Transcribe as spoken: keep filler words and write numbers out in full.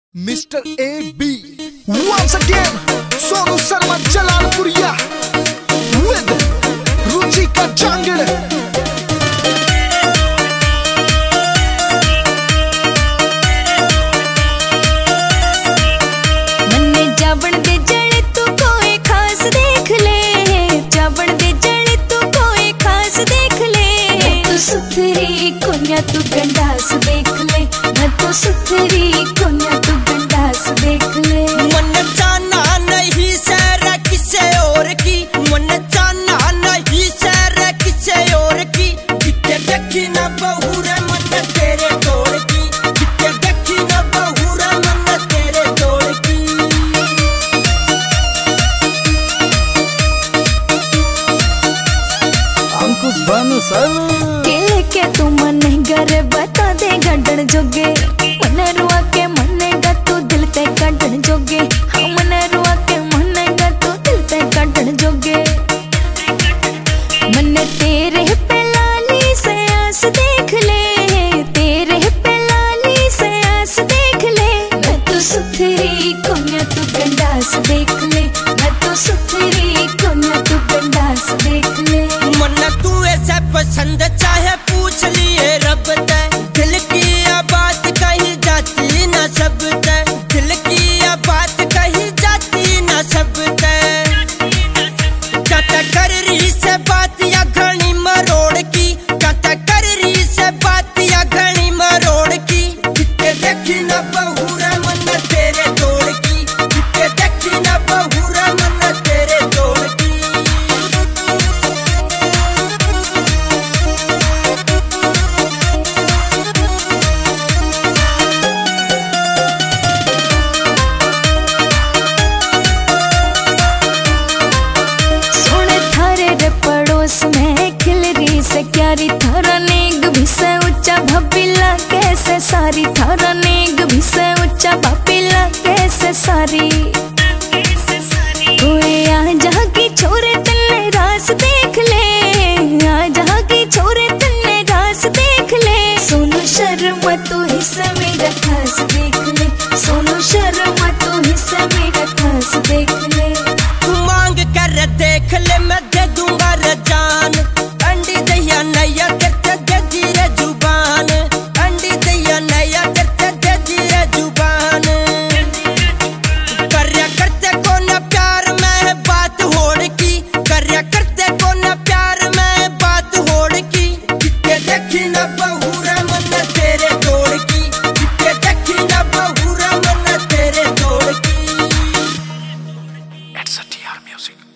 Mister A B once again Sonu Sharma Jalalpuria with Ruchika Jangar. मन्ने जावण दे जड़े तू कोई खास देख ले, जावण दे जड़े तू कोई खास देख ले। तू सुथरी कोन्या तू गंडास देख ले, मैं तो सुथरी कोन्या तू गंडास देख ले। मन जाना नहीं सैर किसे और की, मन जाना नहीं सैर किसे और की। किते देखी ना बहू रे मन तेरे तोड़ की, किते देखी ना बहू रे मन तेरे तोड़ की। अंकुश भानु सर के के तू मन गर बता दे गंडन जोगे, मन रुआ के मन गा तू दिल ते गंडन जोगे। हाँ मन रुआ के मन गा तू दिल ते गंडन जोगे। मन तेरे पे लाली से आस देख ले, तेरे पे लाली से आस देख ले। मैं तो सुथरी कोन्या तू गंडास देख ले, मैं तो सुथरी कोन्या तू गंडास देख ले। मन तू ऐसा पसंद चाहे पूछ लिए रब ते, दिल की या बात कही जाती ना सब ते, दिल की या बात कही जाती ना सब ते। कत कर रही से बात या घनी मरोड़ की, कत कर रही से बात या घनी मरोड़ की। किते देखी ना बहू रे मन तेरे तोड़ की, किते देखी ना बहू रे मन तेरे तोड़ की। पड़ोस में खिल रही से क्यारी, थारा नेग भी से ऊंचा भपिला कैसे सारी, थारा नेग भी से ऊंचा भपिला कैसे सारी। कोई आ जहाँ की छोरे तन्ने रास देख ले, आ जहाँ की छोरे तन्ने रास देख ले। सोनू शर्मा तू हिस्सा मेरा खास देख ले, सोनू शर्मा तू हिस्सा मेरा खास देख ले। तू मांग कर देख ले मैं दे दूंगा रजान, अंडी दैया नैया करते दे दिए जुबान, अंडी दैया नैया करते दे दिए जुबान। करया करते को न प्यार में बात होड़ की, करया करते को न प्यार में बात होड़ की। किते देखी ना बहू रे मन तेरे तोड़ की, किते देखी ना बहू रे मन तेरे तोड़ की। It's a T R music।